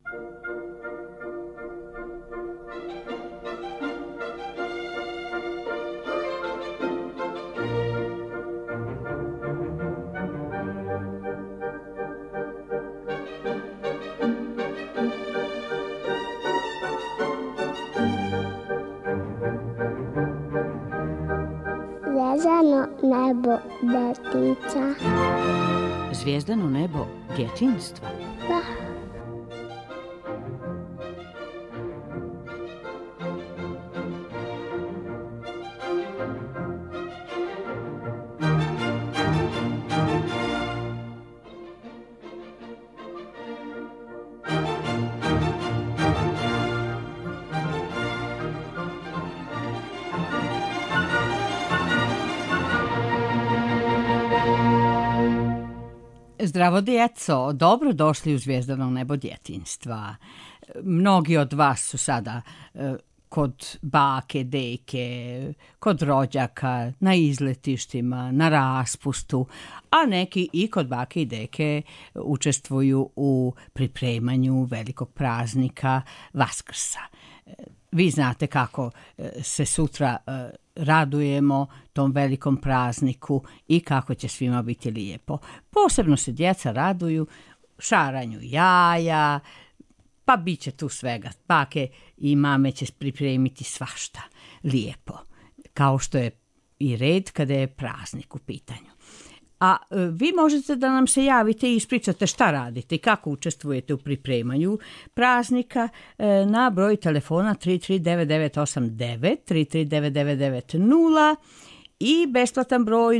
Zvezdano nebo Betica. Zvijezdano nebo djetinjstva. Da. Zdravo djeco, dobro došli u Zvijezdano nebo djetinjstva. Mnogi od vas su sada kod bake, deke, kod rođaka, na izletištima, na raspustu, a neki i kod bake i deke učestvuju u pripremanju velikog praznika Vaskrsa. Vi znate kako se sutra radujemo tom velikom prazniku i kako će svima biti lijepo. Posebno se djeca raduju šaranju jaja, pa bit će tu svega. Bake i mame će pripremiti svašta lijepo, kao što je i red kada je praznik u pitanju. A vi možete da nam se javite i ispričate šta radite i kako učestvujete u pripremanju praznika na broj telefona 339989, 339990 i besplatan broj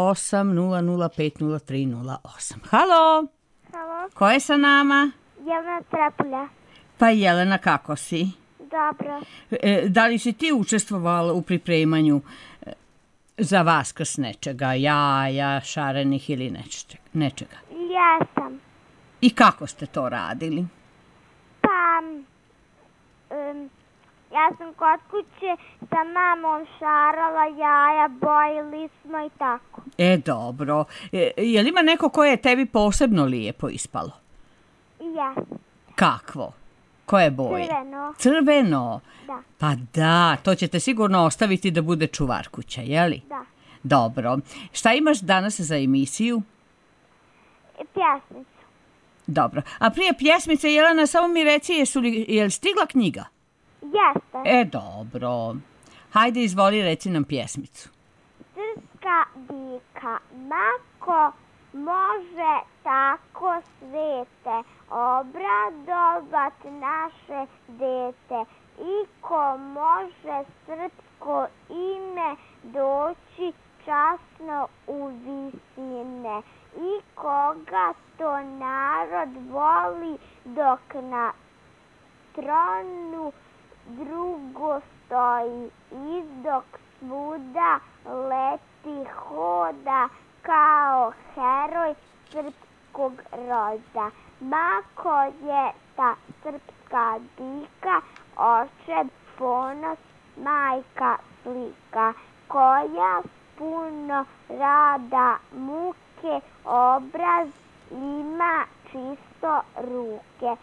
0800503008. Halo! Halo, Ko je sa nama? Jelena Trepulja. Pa Jelena, kako si? Dobro. Da li si ti učestvovala u pripremanju za Vaskrs nečega, jaja, šarenih ili nečega? Jesam. I kako ste to radili? Pa, ja sam kod kuće sa mamom šarala jaja, bojili smo i tako. Dobro. Je li ima neko koje je tebi posebno lijepo ispalo? Jes. Kakvo? Koje boje? Crveno. Crveno? Da. Pa da, to ćete sigurno ostaviti da bude čuvar kuća, je li? Da. Dobro. Šta imaš danas za emisiju? Pjesmicu. Dobro. A prije pjesmice, Jelena, samo mi reci, je li stigla knjiga? Jeste. Dobro. Hajde, izvoli, reci nam pjesmicu. Srpska dika, mako može tako svete obradovat naše dete. Iko može srpsko ime doći časno u visine. I koga to narod voli dok na tronu drugo stoji. I dok svuda leti hoda kao heroj srpskog roda. Mako je ta srpska dika, očev ponos, majka slika, koja puno rada muke obraz ima čisto ruke.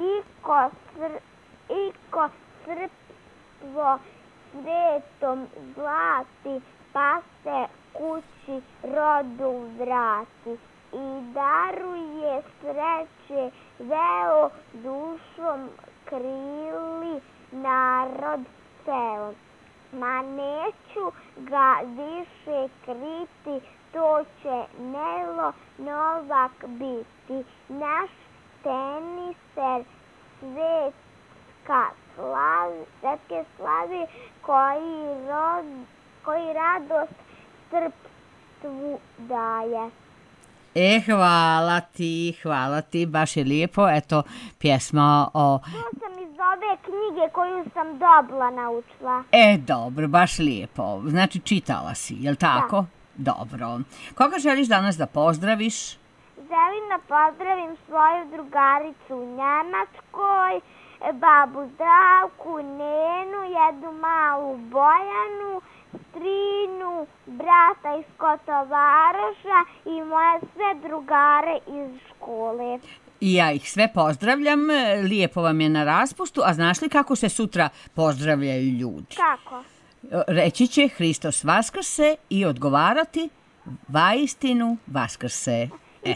Iko srpstvo svetom zlati, pa se kući rodu vrati. I daruje sreće veo, dušom krili narod ceo. Ma neću ga više kriti, to će Nelo Novak biti. Naš teniser svetske slave, koji radost srpstvu daje. Hvala ti, baš je lijepo. Eto, pjesma o... To sam iz ove knjige koju sam dobila naučila. Dobro, baš lijepo. Znači, čitala si, jel tako? Da. Dobro. Koga želiš danas da pozdraviš? Želim da pozdravim svoju drugaricu u Njemačkoj, babu Zdravku, Nenu, jednu malu Bojanu, strinu, brata iz Kotovaroša i moje sve drugare iz škole. I ja ih sve pozdravljam, lijepo vam je na raspustu, a znaš li kako se sutra pozdravljaju ljudi? Kako? Reći će Hristos vaskrse i odgovarati vaistinu vaskrse. I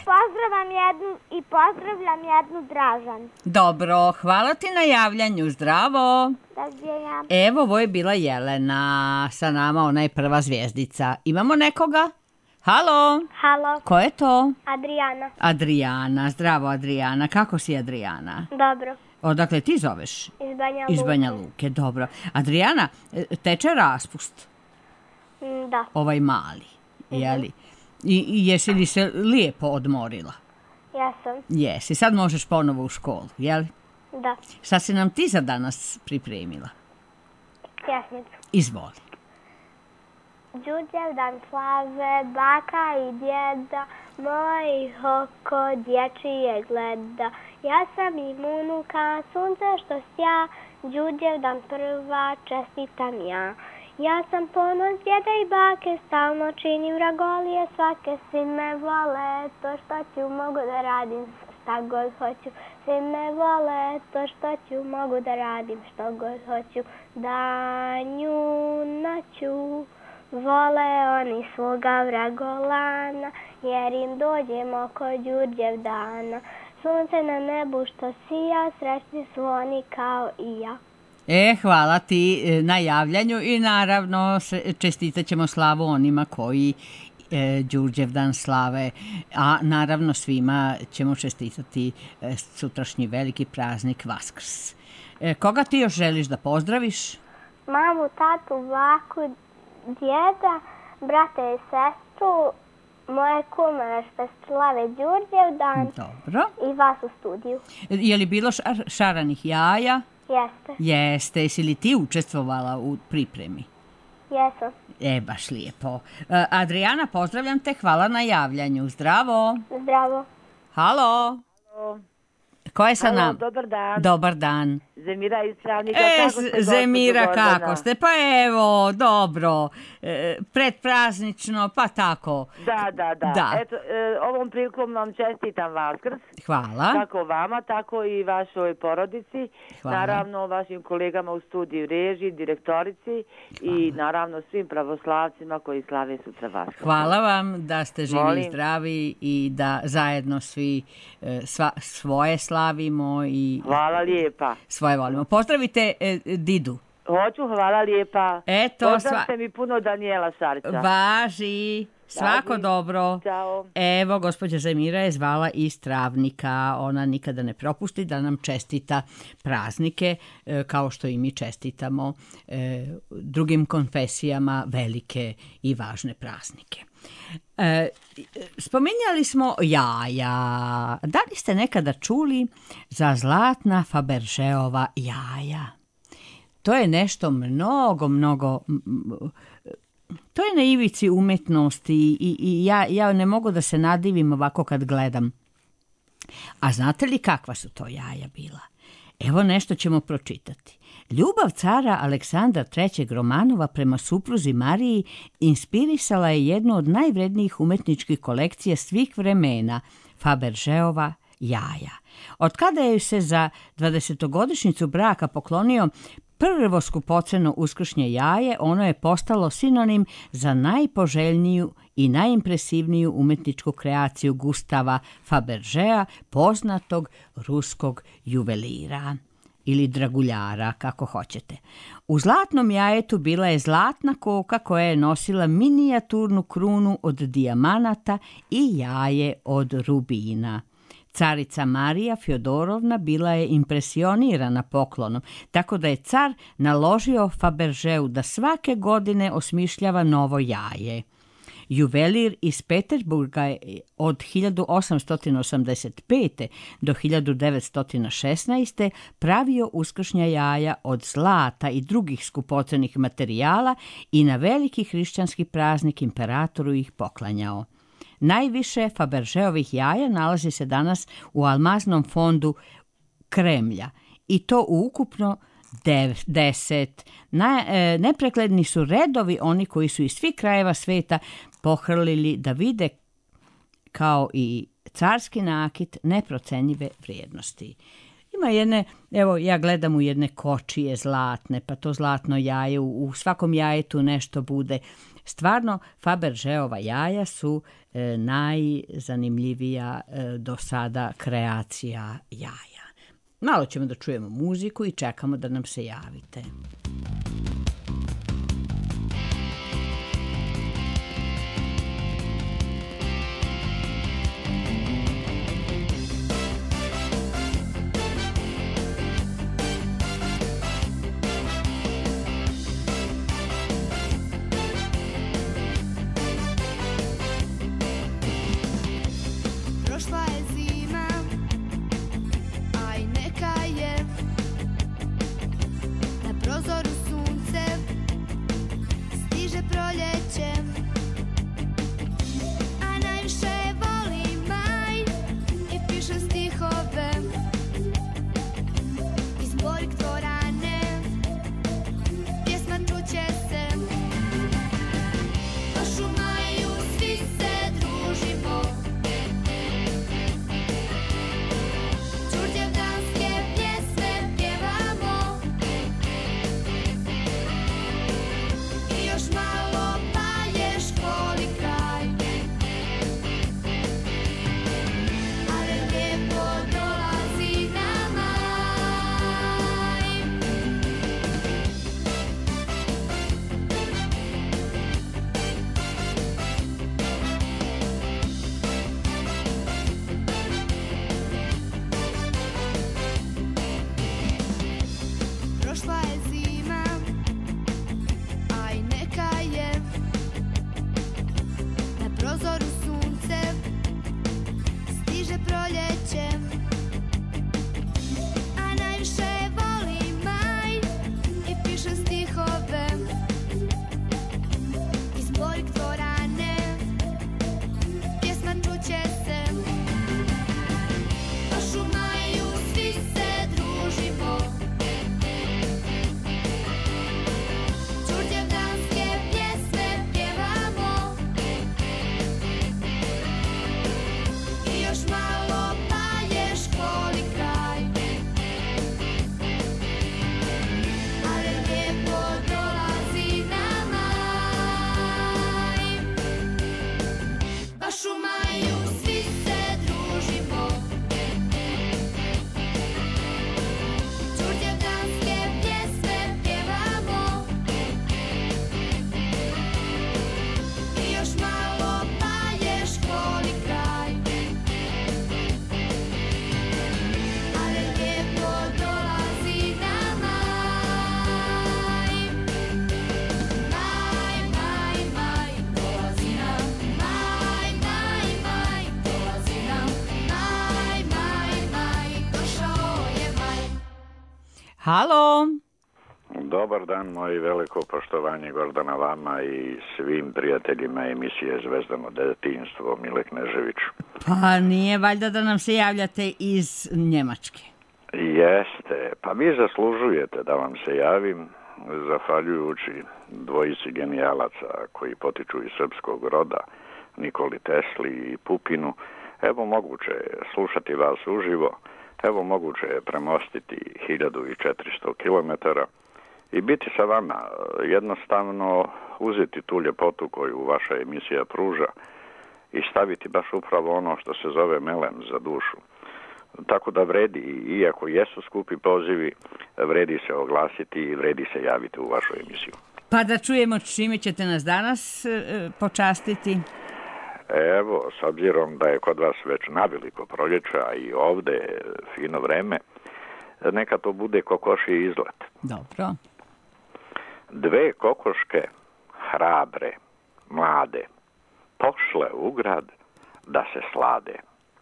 pozdravljam jednu Dražan. Dobro, hvala ti na javljanju, zdravo. Doviđenja. Evo, ovo je bila Jelena, sa nama ona je prva zvijezdica. Imamo nekoga? Halo? Halo, Ko je to? Adriana. Adriana, zdravo Adriana, kako si Adriana? Dobro, Odakle ti zoveš? iz Banja Luke. Iz Banja Luke, dobro. Adriana, teče raspust, Da, ovaj mali, jeli? I jesi li se lijepo odmorila? jesam. Jesi, sad možeš ponovo u školu, jeli? Da, Šta si nam ti za danas pripremila? pjesmicu. Izvoli. Đurđev dan slave, baka i djeda, mojih oko dječije gleda. Ja sam im unuka, sunce što sja, Đurđev dan prva, čestitam ja. Ja sam ponos djeda i bake, stalno činim ragolije svake, svi me vole, to što ću mogu da radim, šta god hoću. Svi me vole, to što ću mogu da radim, što god hoću. Danju, noću, vole oni svoga vragolana, jer im dođem oko Đurđev dana. Sunce na nebu što sija, srećni su oni kao i ja. Hvala ti na javljanju i naravno čestitat ćemo slavu onima koji Đurđev dan slave, a naravno svima ćemo čestitati sutrašnji veliki praznik Vaskrs. Koga ti još želiš da pozdraviš? Mamu, tatu, baku, djeda, brate i sestru, moje kume što slave Đurđev dan Dobro. i vas u studiju. Je li bilo šaranih jaja? Jeste, Jeste. Jesi li ti učestvovala u pripremi? jesam. Baš lijepo. Adriana, pozdravljam te, hvala na javljanju. Zdravo. Zdravo. Halo. Ko je sa nam? Dobar dan. Dobar dan. Zemira iz Travnika. Kako ste, gospođo Zemira, Gordana? kako ste? Pa evo, dobro. Predpraznično, pa tako. Da. Eto, ovom prilikom vam čestitam Vaskrs. Hvala. Kako vama, tako i vašoj porodici. Hvala. Naravno, vašim kolegama u studiju režiji, direktorici i naravno svim pravoslavcima koji slave sutra Vaskrs. Hvala vam da ste živi Molim. i zdravi i da zajedno svi svoje slavimo i Hvala lijepa. svoje volimo. Pozdravite Didu. Hoću, hvala lijepa. Eto, Pozdravite mi puno Danijela Šarića. Važi. Svako Važi. dobro. Ćao. Evo, gospođa Zemira je zvala iz Travnika. Ona nikada ne propusti da nam čestita praznike, kao što i mi čestitamo drugim konfesijama velike i važne praznike. Spominjali smo jaja. Da li ste nekada čuli za zlatna Fabergeova jaja? To je nešto mnogo to je na ivici umetnosti i ja ne mogu da se nadivim ovako kad gledam. A znate li kakva su to jaja bila? Evo nešto ćemo pročitati. Ljubav cara Aleksandra III. Romanova prema supruzi Mariji inspirisala je jednu od najvrednijih umetničkih kolekcija svih vremena, Fabergeova jaja. Od kada je se za 20-godišnjicu braka poklonio prvo skupoceno uskršnje jaje, ono je postalo sinonim za najpoželjniju i najimpresivniju umetničku kreaciju Gustava Fabergea, poznatog ruskog juvelira ili draguljara, kako hoćete. U zlatnom jajetu bila je zlatna koka koja je nosila minijaturnu krunu od dijamanata i jaje od rubina. Carica Marija Fjodorovna bila je impresionirana poklonom, tako da je car naložio Fabergeu da svake godine osmišljava novo jaje. Juvelir iz Peterburga je od 1885. do 1916. pravio uskršnja jaja od zlata i drugih skupocenih materijala i na veliki hrišćanski praznik imperatoru ih poklanjao. Najviše Fabergeovih jaja nalazi se danas u almaznom fondu Kremlja i to u ukupno 10. Neprekledni su redovi oni koji su iz svih krajeva sveta pohrlili da vide kao i carski nakit neprocenjive vrijednosti. Ima jedne, evo ja gledam u jedne kočije zlatne, pa to zlatno jaje, u svakom jajetu nešto bude. Stvarno, Fabergéova jaja su najzanimljivija do sada kreacija jaja. Malo ćemo da čujemo muziku i čekamo da nam se javite. Halo. Dobar dan, moje veliko poštovanje Gordana vama i svim prijateljima emisije Zvezdano detinjstvo, Mile Knežević. Pa nije valjda da nam se javljate iz Njemačke? Jeste, pa vi zaslužujete da vam se javim, zahvaljujući dvojici genijalaca koji potiču iz srpskog roda, Nikoli Tesli i Pupinu. Evo moguće slušati vas uživo, evo moguće premostiti 1400 kilometara i biti sa vama, jednostavno uzeti tu ljepotu koju vaša emisija pruža i staviti baš upravo ono što se zove melem za dušu. Tako da vredi, iako jesu skupi pozivi, vredi se oglasiti i vredi se javiti u vašu emisiju. Pa da čujemo čime ćete nas danas počastiti. Evo, s obzirom da je kod vas već naveliko proljeća i ovde fino vreme, neka to bude kokošji izlet. Dobro. Dve kokoške, hrabre, mlade, pošle u grad da se slade.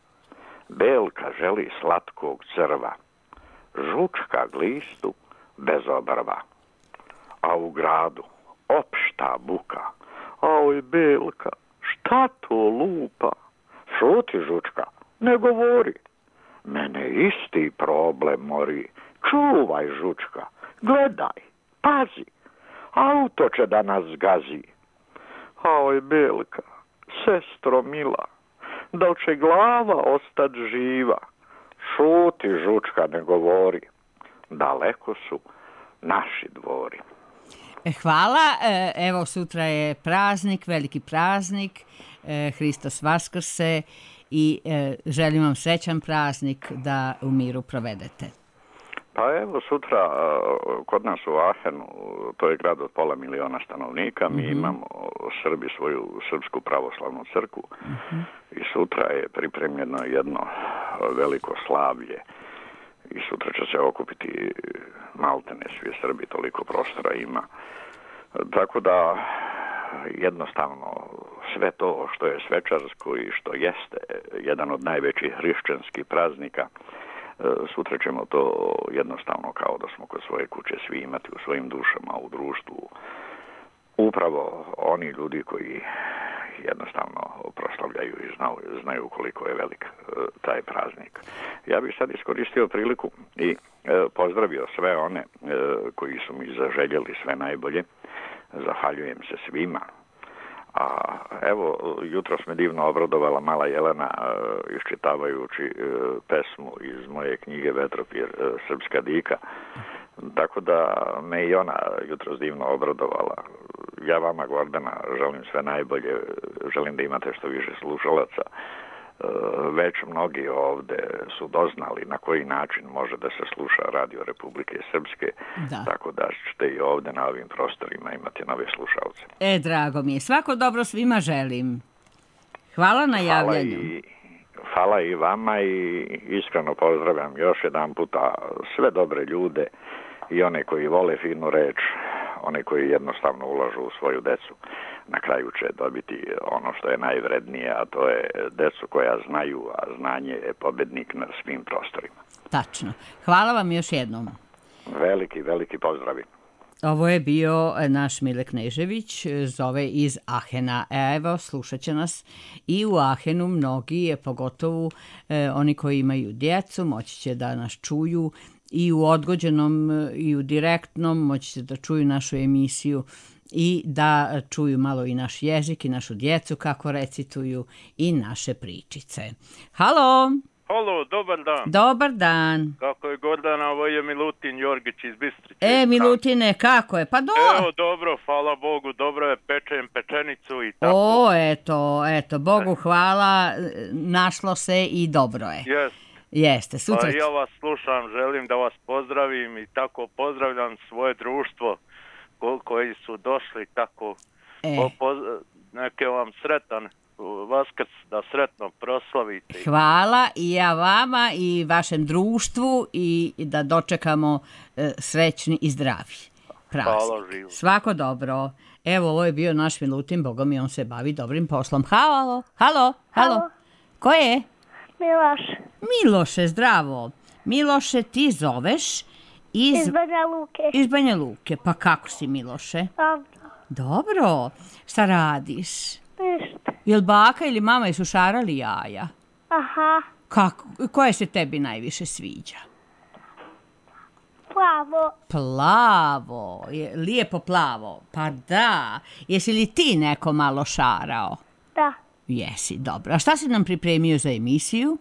Belka želi slatkog crva, žučka glistu bez obrva. A u gradu opšta buka. Oj, Belka, šta to lupa? Šuti, žučka, ne govori. Mene isti problem mori. Čuvaj, žučka, gledaj, pazi, auto će da nas gazi. Oj, Belka, sestro mila, da će glava ostat živa. Šuti, žučka, ne govori, daleko su naši dvori. Hvala, evo sutra je praznik, veliki praznik, Hristos Vaskrse i želim vam srećan praznik da u miru provedete. Pa evo sutra kod nas u Ahenu, to je grad od 500.000 stanovnika, mi imamo Srbi svoju srpsku pravoslavnu crkvu i sutra je pripremljeno jedno veliko slavlje i sutra će se okupiti maltene svi Srbi, toliko prostora ima. Tako da jednostavno sve to što je svečarsko i što jeste jedan od najvećih hrišćanskih praznika, sutra ćemo to jednostavno kao da smo kod svoje kuće svi imati u svojim dušama, u društvu. Upravo oni ljudi koji jednostavno proslavljaju i znaju koliko je velik taj praznik. Ja bih sad iskoristio priliku i pozdravio sve one koji su mi zaželjeli sve najbolje. Zahvaljujem se svima. A evo, jutros me divno obradovala mala Jelena iščitavajući pesmu iz moje knjige Vetropir Srpska dika. Tako da me i ona jutros divno obradovala. Ja vama, Gordana, želim sve najbolje. Želim da imate što više slušalaca. Već mnogi ovde su doznali na koji način može da se sluša Radio Republike Srpske, tako da ćete i ovde na ovim prostorima imati nove slušalce. Drago mi je. Svako dobro svima želim. Hvala na javljanju. Hvala i vama i iskreno pozdravljam još jedan puta sve dobre ljude i one koji vole finu reč, one koji jednostavno ulažu u svoju decu. Na kraju će dobiti ono što je najvrednije, a to je decu koja znaju, a znanje je pobednik na svim prostorima. Tačno. Hvala vam još jednom. Veliki, veliki pozdravi. Ovo je bio naš Mile Knežević, zove iz Ahena. Evo, slušat će nas i u Ahenu mnogi, pogotovo oni koji imaju djecu, moći će da nas čuju i u odgođenom i u direktnom, moći će da čuju našu emisiju i da čuju malo i naš jezik i našu djecu kako recituju i naše pričice. Halo! Halo, dobar dan. Dobar dan. Kako je Gordana, ovo je Milutin Jorgić iz Bistrice. Milutine, kako je? Pa Evo, dobro, hvala Bogu, dobro je, pečem pečenicu i tako. Eto, Bogu hvala, našlo se i dobro je. Jeste, sutra. Ja vas slušam, želim da vas pozdravim i tako pozdravljam svoje društvo koji su došli tako. Neke vam sretan Vaskrs, da sretno proslavite. Hvala i ja vama i vašem društvu i da dočekamo srećni i zdravi praznik. Hvala, živo. Svako dobro. Evo, ovo je bio naš Milutin, Boga mi, on se bavi dobrim poslom. Halo. Ko je? Miloše, zdravo. Miloše, ti zoveš iz Banja Luke. Iz Banja Luke. Pa kako si, Miloše? Dobro. Šta radiš? Ništa. Jel baka ili mama su šarali jaja? Aha. Koje se tebi najviše sviđa? Plavo. Lijepo plavo. Pa da. Jesi li ti neko malo šarao? Da. Jesi, dobro. A šta si nam pripremio za emisiju?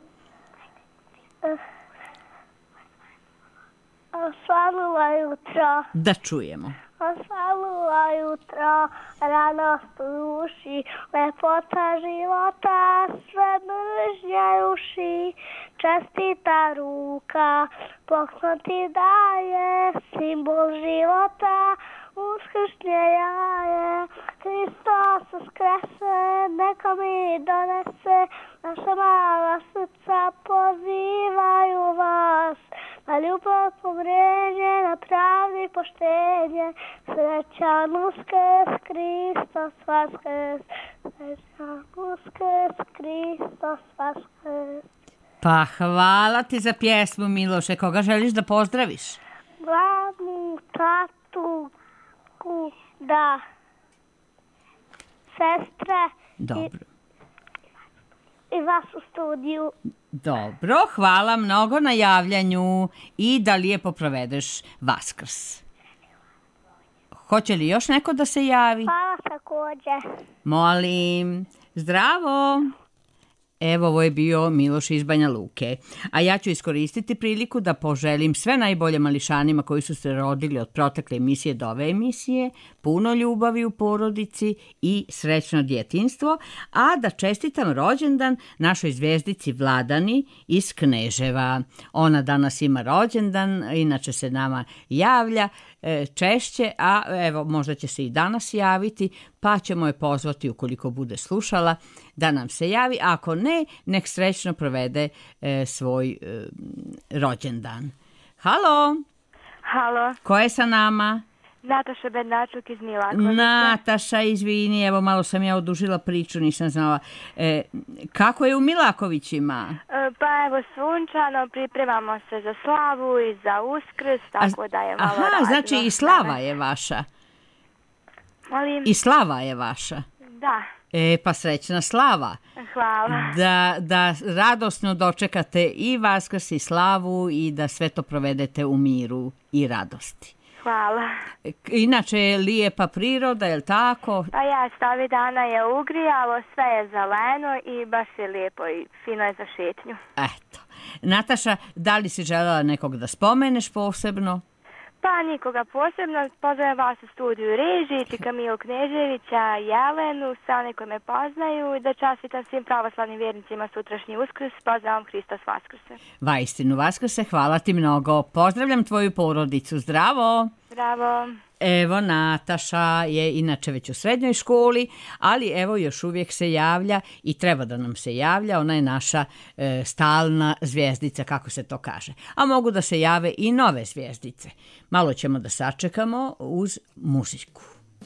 Osvanula jutro. Da čujemo. Osvanula jutro, rano duši, lepota života, sve mržnja ruši. Čestita ruka, poklon ti daje, simbol života, uskršnje jaje. Hristos uskrese, neka mi donese, naša mala srca pozivaju vas. Na ljubav, pomrenje, na pravdi poštenje, srećan Uskrs, Hristos Vaskrs, srećan Uskrs, Hristos Vaskrs. Pa hvala ti za pjesmu, Miloše. Koga želiš da pozdraviš? Mamu, tatu, da, sestre. Dobro. I vas u studiju. Dobro, hvala mnogo na javljanju i da lijepo provedeš Vaskrs. Hoće li još neko da se javi? Hvala također. Molim. Zdravo. Evo, ovo je bio Miloš iz Banja Luke. A ja ću iskoristiti priliku da poželim sve najbolje mališanima koji su se rodili od protekle emisije do ove emisije, puno ljubavi u porodici i srećno djetinjstvo, a da čestitam rođendan našoj zvijezdici Vladani iz Kneževa. Ona danas ima rođendan, inače se nama javlja češće, a evo možda će se i danas javiti, pa ćemo je pozvati ukoliko bude slušala da nam se javi. Ako ne, nek srećno provede svoj rođendan. Halo? Halo. Ko je sa nama? Nataša Bednačuk iz Milakovića. Nataša, izvini, evo malo sam ja odužila priču, nisam znala. Kako je u Milakovićima? Pa evo sunčano, pripremamo se za slavu i za Uskrs, tako da je malo radno. Aha, znači i slava je vaša. Molim? I slava je vaša. Da. Pa srećna slava. Hvala. Da radosno dočekate i Vaskrs i slavu i da sve to provedete u miru i radosti. Hvala. Inače je lijepa priroda, je li tako? Pa jeste, ovih dana je ugrijalo, sve je zeleno i baš je lijepo i fino je za šetnju. Eto. Nataša, da li si željela nekog da spomeneš posebno? Pa nikoga posebno, pozdravljam vas u studiju režiji, Čika Milu Kneževića, Jelenu, sve one koji me poznaju i da čestitam svim pravoslavnim vjernicima sutrašnji Uskrs, pozdravam Hristos Vaskrse. Vaistinu Vaskrse, hvala ti mnogo. Pozdravljam tvoju porodicu, zdravo! Zdravo! Evo, Nataša je inače već u srednjoj školi, ali evo još uvijek se javlja i treba da nam se javlja, ona je naša stalna zvijezdica, kako se to kaže. A mogu da se jave i nove zvijezdice. Malo ćemo da sačekamo uz muziku.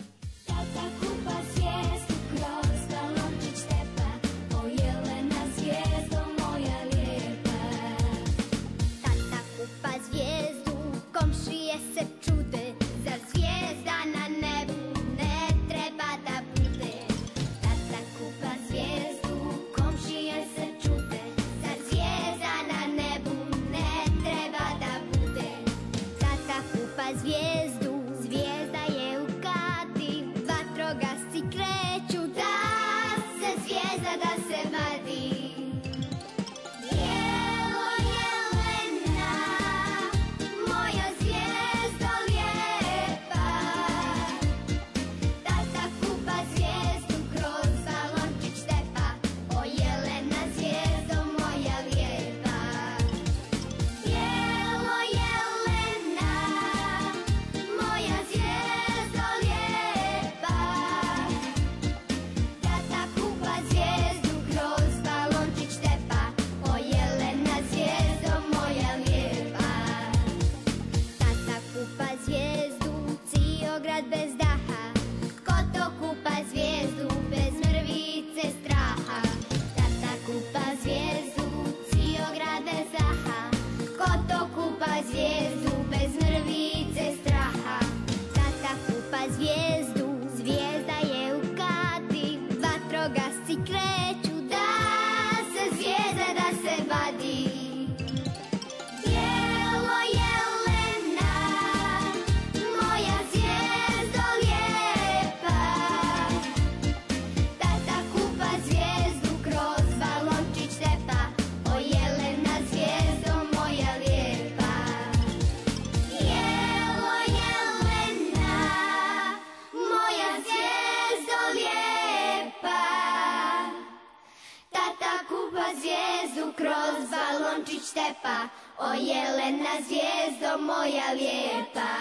O Jelena, zvijezdo moja lijepa.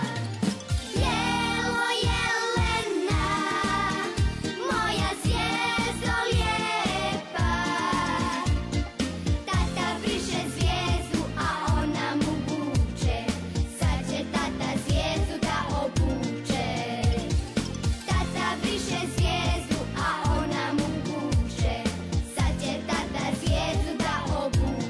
Jelo, Jelena, moja zvijezdo lijepa. Tata briše zvijezdu, a ona mu buče. Sad će tata zvijezdu da obuče. Tata briše zvijezdu, a ona mu buče. Sad će tata zvijezdu da obuče.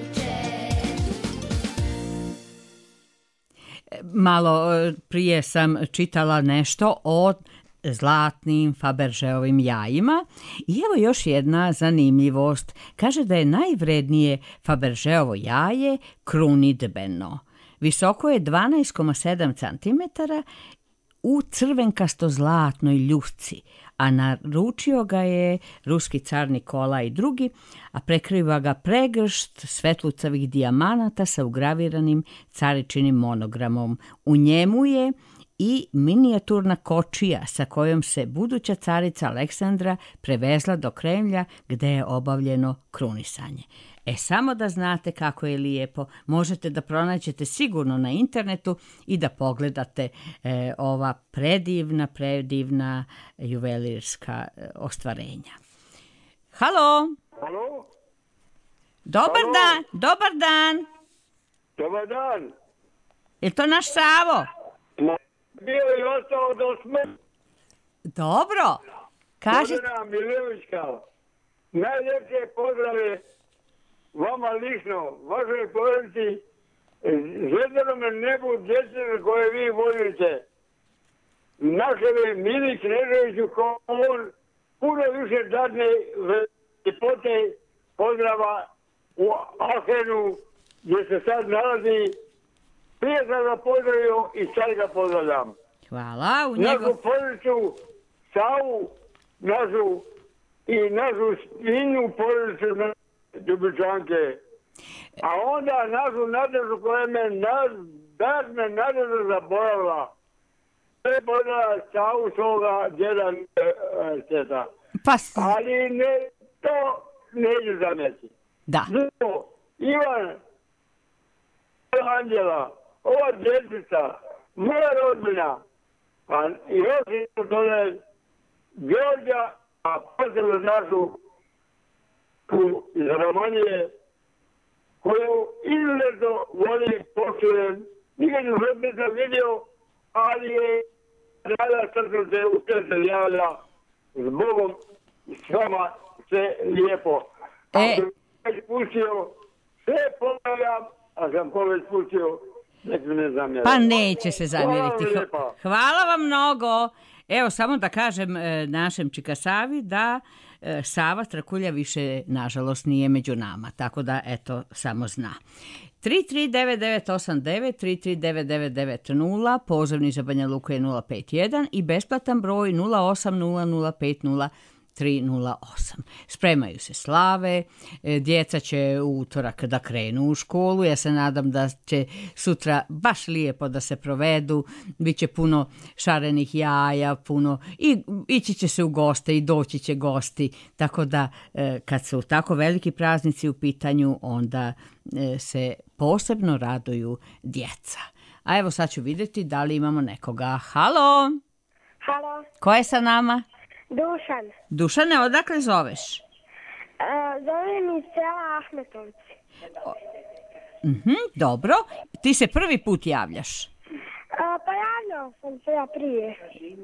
Malo prije sam čitala nešto o zlatnim Fabergeovim jajima i evo još jedna zanimljivost. Kaže da je najvrednije Fabergeovo jaje krunidbeno. Visoko je 12,7 cm, u crvenkasto-zlatnoj ljusci, a naručio ga je ruski car Nikolaj II, a prekriva ga pregršt svetlucavih dijamanata sa ugraviranim caričinim monogramom. U njemu je i minijaturna kočija sa kojom se buduća carica Aleksandra prevezla do Kremlja gde je obavljeno krunisanje. Samo da znate kako je lijepo, možete da pronađete sigurno na internetu i da pogledate ova predivna juvelirska ostvarenja. Halo? Halo? Dobar dan, dobar dan. Dobar dan. Je to naš Savo? Bio je ostao do smrti. Dobro. Kažite. Podana Milevićka. Najljepše pozdrave vama lično, vašoj porodici, zvedanome nebu djece koje vi volite. Naševe Mili Kneževiću, ko on puno više dadne ljepote pozdrava u Ahenu, gdje se sad nalazi. Prije sam ga pozdravio i sad ga pozdravljam. Hvala. Našu porodicu, Savu, našu i našu svinju porodicu Ljubičanke. A onda našu Nadežu koja me Nadežu zaboravila. Sve pozdravila Savu svoga djeda Steta. Ali ne, to neću zameti. Da. Zato, Ivan, Anđela, ova dječica, moja rodbina, a još jedno dole Đorđa, a posebno našu iz Romanije, koju izuzetno volim, poštujem, nikad ju nisam vidio, ali je rada srcu se u srce javlja s Bogom i s vama sve lijepo. Ako sam već pustio, sve ponavljam, a sam poveć pustio, nek mi ne zamjera. Pa neće se zamjeriti. Hvala vam mnogo. Evo, samo da kažem našem Čika Savi da Sava Strakulja više, nažalost, nije među nama. Tako da, eto, samo zna. 339989, 339990, pozivni za Banja Luku je 051 i besplatan broj 080050 308. Spremaju se slave, djeca će u utorak da krenu u školu, ja se nadam da će sutra baš lijepo da se provedu, bit će puno šarenih jaja, puno, i ići će se u goste i doći će gosti, tako da kad su tako veliki praznici u pitanju, onda se posebno raduju djeca. A evo sad ću vidjeti da li imamo nekoga. Halo? Halo? Ko je sa nama? Dušan. Dušane, odakle zoveš? Zovem iz sela Ahmetovci. Dobro. Ti se prvi put javljaš? Pa javljao sam se ja prije.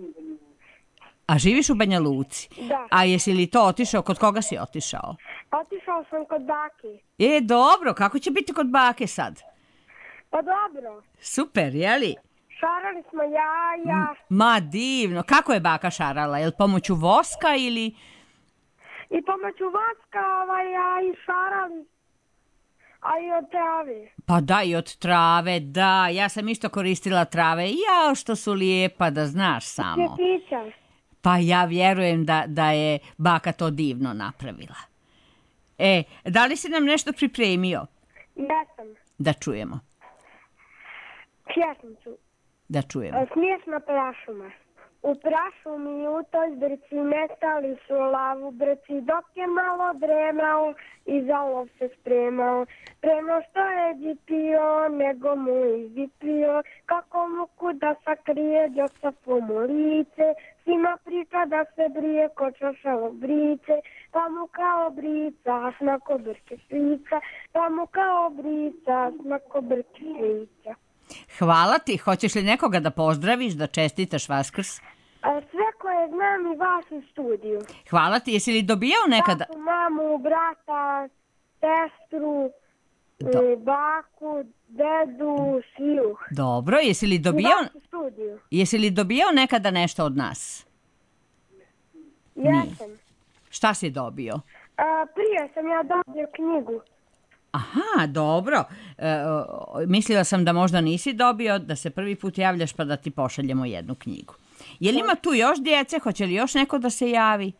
A živiš u Banja Luci? Da. A jesi li to otišao? Kod koga si otišao? Otišao sam kod bake. Dobro. Kako će biti kod bake sad? Pa dobro. Super, jeli? Šarali smo jaja. Ma divno. Kako je baka šarala? Je li pomoću voska ili... I pomoću voska, a i šarali. A i od trave. Pa da, i od trave, da. Ja sam isto koristila trave. Jao, što su lijepa, da znaš samo. Cvjetića. Pa ja vjerujem da je baka to divno napravila. Da li si nam nešto pripremio? Jesam. Da čujemo. Pjesmicu. Da čujemo. Smiješna prašuma. U prašumi u toj zbrci metali su lavu brci, dok je malo dremao i za lov se spremao. Prema što je dipio, nego mu izipio, kako mu kuda sakrije, Josefu mu lice, svima priča da se brije ko čošavo brice, pa mu kao brica, smako brke švica, pa mu kao brica, smako brke švica. Hvala ti. Hoćeš li nekoga da pozdraviš, da čestitaš Vaskrs? Sve koje znam i vas u studiju. Hvala ti. Jesi li dobijao nekada? Tatu, mamu, brata, sestru, baku, dedu, sviju. Dobro. Jesi li dobijao... I vas u studiju. Jesi li dobijao nekada nešto od nas? Jesam. Šta si dobio? Prije sam ja dobio knjigu. Aha, dobro. Mislila sam da možda nisi dobio, da se prvi put javljaš pa da ti pošaljemo jednu knjigu. Je li ima tu još djece? Hoće li još neko da se javi?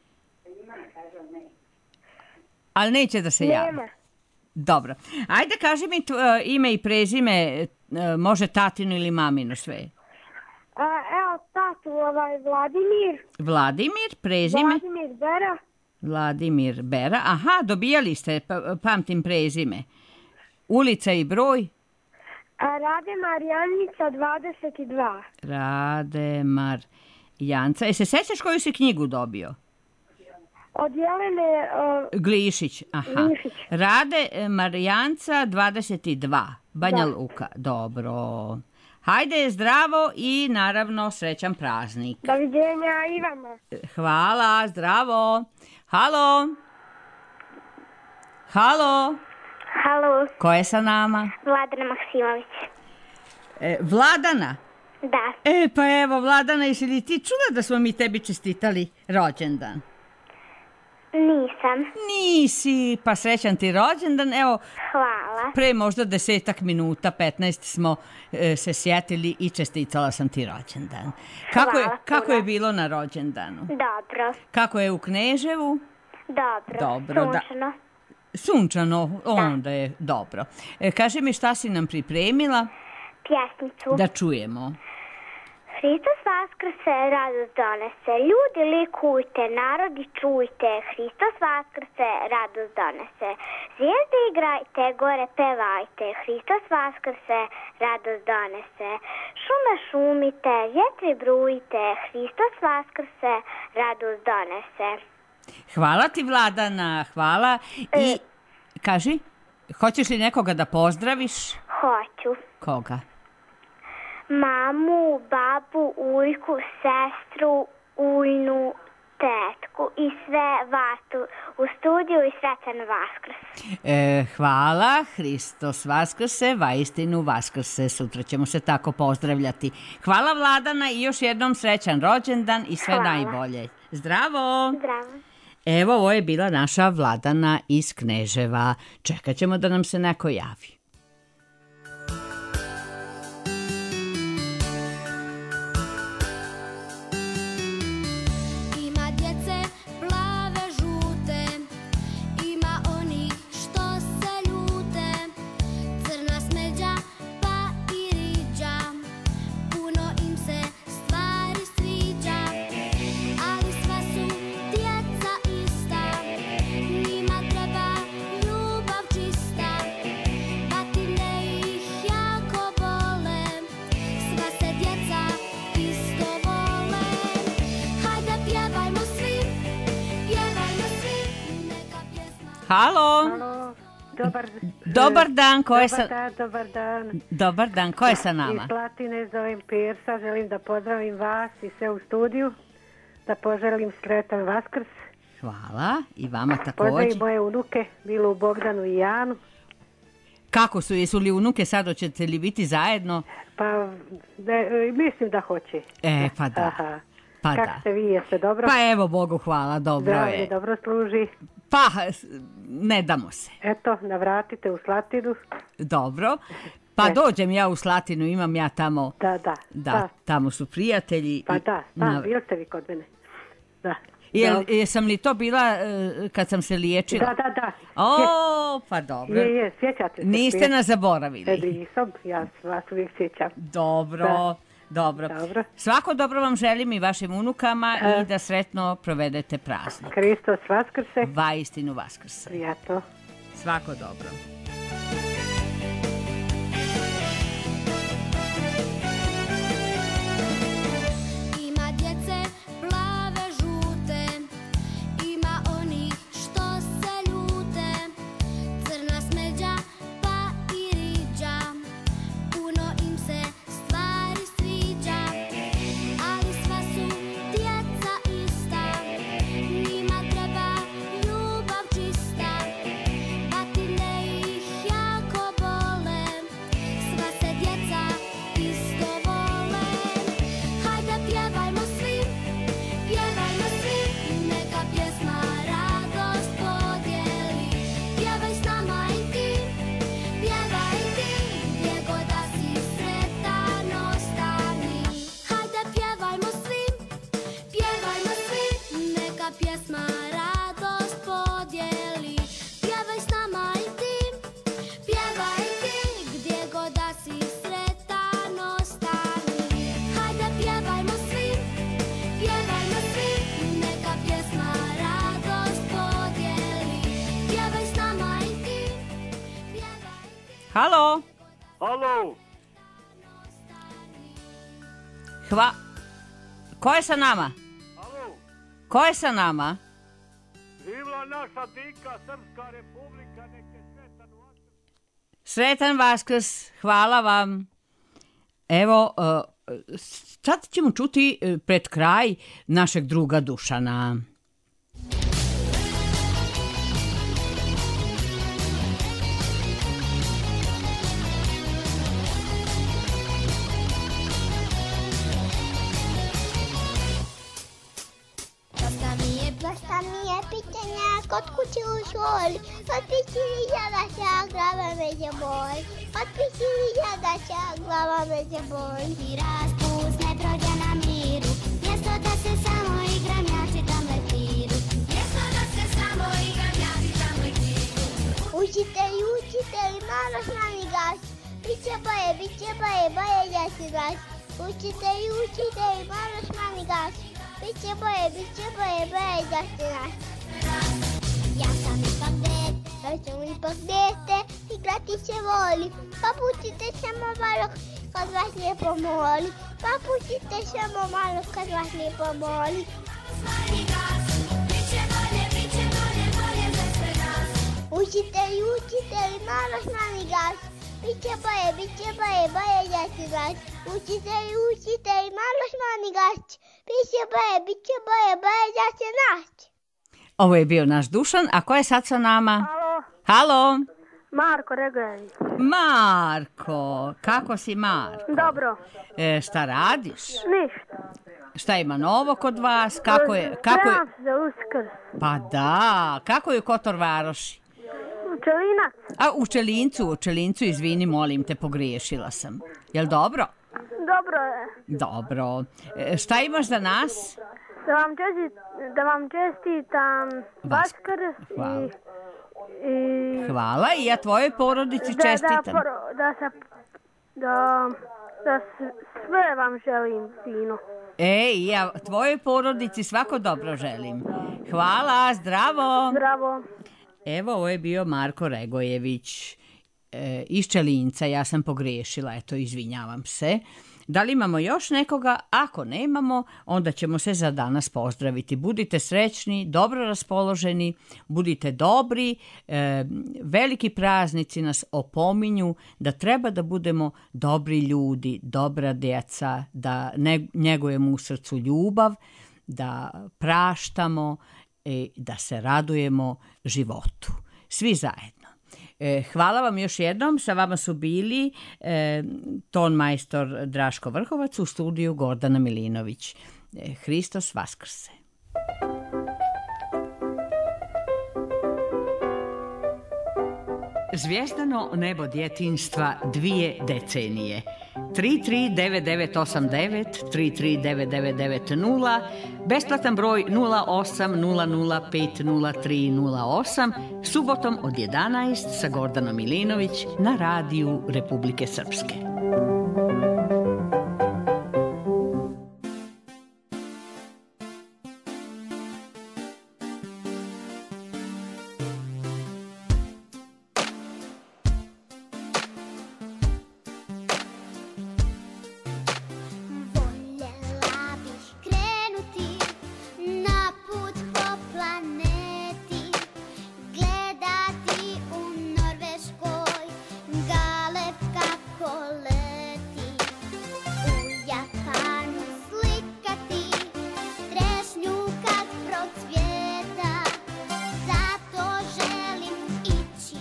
Ali neće da se javi. Nema. Dobro. Ajde, kaži mi ime i prezime, može tatinu ili maminu sve. Evo, tatu, Vladimir. Vladimir, prezime? Vladimir Bera. Vladimir Bera. Aha, dobijali ste, pamtim prezime. Ulica i broj? Rademar Janjica 22. Rademar Janca. Se sećaš koju si knjigu dobio? Od Jelene Glišić. Aha. Glišić. Rade Marijanca 22. Banja Luka. Dobro. Hajde, zdravo i naravno srećan praznik. Doviđenja i vama. Hvala, zdravo. Halo? Halo? Halo, Ko je sa nama? Vladana Maksimović. Vladana? Da. Pa evo, Vladana, jesi li ti čula da smo mi tebi čestitali rođendan? Nisam. Nisi, pa srećan ti rođendan. Evo, Hvala. pre možda 10 minuta, 15 smo se sjetili i čestitala sam ti rođendan. Kako je bilo na rođendanu? Dobro. Kako je u Kneževu? Dobro. Sunčano. Sunčano, onda je dobro. Kaži mi šta si nam pripremila? Pjesnicu. Da čujemo. Hristos vaskrse, radost donese. Ljudi likujte, narodi čujte. Hristos vaskrse, radost donese. Zvijezde igrajte, gore pevajte. Hristos vaskrse, radost donese. Šume šumite, vjetri brujte. Hristos vaskrse, radost donese. Hvala ti, Vladana, hvala. I kaži, hoćeš li nekoga da pozdraviš? Hoću. Koga? Mamu, babu, ujku, sestru, ujnu, tetku i sve vas u studiju i srećan Vaskrs. Hvala, Hristos vaskrse, vaistinu vaskrse. Sutra ćemo se tako pozdravljati. Hvala, Vladana, i još jednom srećan rođendan i sve najbolje. Zdravo! Zdravo! Evo, ovo je bila naša Vladana iz Kneževa. Čekat ćemo da nam se neko javi. Halo. Dobar dan, ko je sa... Dobar dan. Dobar dan, ko je sa nama? Iz Slatine zovem Persa, želim da pozdravim vas i sve u studiju, da poželim sretan Vaskrs. Hvala, i vama također. Pozdravim moje unuke, Milu, Bogdanu i Janu. Kako su, jesu li unuke sad, hoćete li biti zajedno? Pa, mislim da hoće. Pa da. Aha. Pa kako ste vi, jeste dobro? Pa evo, Bogu hvala, dobro zdravlje, je. dobro služi. Pa, ne damo se. Eto, navratite u Slatinu. Dobro. Pa dođem ja u Slatinu, imam ja tamo... Da, tamo su prijatelji. Pa bili ste vi kod mene. Da. Jesam li to bila kad sam se liječila? Da. Pa dobro. Je, sjećate se. Niste nas zaboravili. Nisam, ja vas uvijek sjećam. Dobro. Svako dobro vam želim i vašim unukama i da sretno provedete praznik. Hristos vaskrse. Vaistinu vaskrse. Prijatno. Svako dobro. Njima treba ljubav čista, batine ih Halo? Halo? Ko je sa nama? Halo? Ko je sa nama? Živla naša dika, Srpska republika, neke sretan Vaskrs. Sretan Vaskrs, hvala vam. Evo, sad ćemo čuti pred kraj našeg druga Dušana. Dosta mi je pitanja kod kuće u školi, od 5000 će glava me će boli, od 5000 će glava me će boli. I raspust ne prođe na miru, mjesto da se samo igram ja čitam lektiru. Mjesto da se samo igram ja čitam lektiru. Učitelji, malo šmani gas, biće boje, ja si gas. Učitelji, malo šmani gas. Biće boje, da ste nas. Ja sam ipak dete, igrati se voli. Pa pustite samo malo kad vas lijepo moli. Učitelji, malo šmani gas. Biće boje, da ste nas. Učitelji, malo šmani gas. Biće boje, da ste nas. Ovo je bio naš Dušan, a ko je sad sa nama? Halo? Marko Regojević. Marko, kako si Marko? Dobro. Šta radiš? Ništa. Šta ima novo kod vas? Spremam se za Uskrs. Pa da, kako je u Kotor Varoši? Učelinac. A u Čelincu, izvini, molim te, pogriješila sam. Jel dobro? Dobro je. Dobro. Šta imaš za nas? Da vam čestitam Vaskrs i hvala, i ja tvojoj porodici čestitam. Da sve vam želim fino. Ja tvojoj porodici svako dobro želim. Hvala, zdravo. Zdravo. Evo, ovo je bio Marko Regojević iz Čelinca, ja sam pogriješila, eto, izvinjavam se. Da li imamo još nekoga? Ako nemamo, onda ćemo se za danas pozdraviti. Budite srećni, dobro raspoloženi, budite dobri. Veliki praznici nas opominju da treba da budemo dobri ljudi, dobra djeca, da njegujemo u srcu ljubav, da praštamo i da se radujemo životu. Svi zajedno. Hvala vam još jednom, sa vama su bili ton majstor Draško Vrhovac, u studiju Gordana Milinović. Hristos Vaskrse. Zvijezdano nebo djetinjstva 2 decenije. 339989, 339990, besplatan broj 0800500308, subotom od 11 sa Gordanom Milinović na radiju Republike Srpske.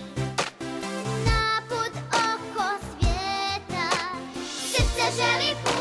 Želi